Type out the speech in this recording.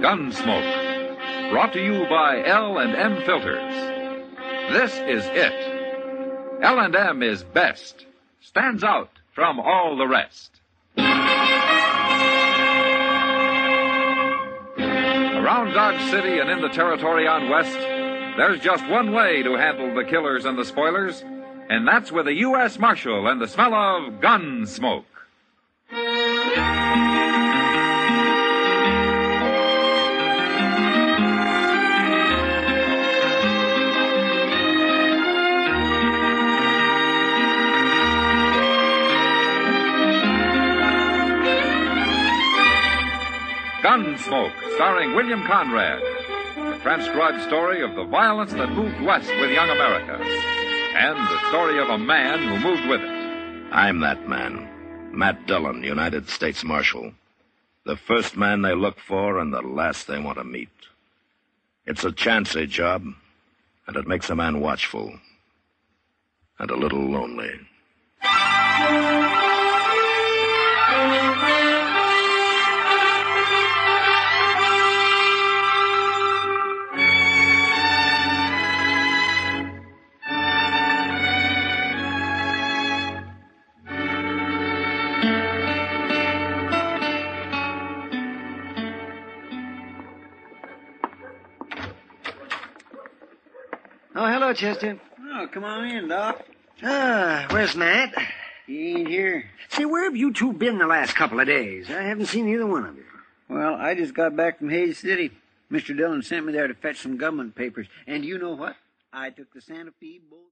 Gunsmoke. Brought to you by L&M Filters. This is it. L&M is best. Stands out from all the rest. Around Dodge City and in the territory on West, there's just one way to handle the killers and the spoilers, and that's with a U.S. Marshal and the smell of gun smoke. Gunsmoke, starring William Conrad. The transcribed story of the violence that moved west with young America. And the story of a man who moved with it. I'm that man. Matt Dillon, United States Marshal. The first man they look for and the last they want to meet. It's a chancy job, and it makes a man watchful. And a little lonely. Oh, hello, Chester. Oh, come on in, Doc. Where's Matt? He ain't here. Say, where have you two been the last couple of days? I haven't seen either one of you. Well, I just got back from Hays City. Mr. Dillon sent me there to fetch some government papers. And you know what? I took the Santa Fe boat.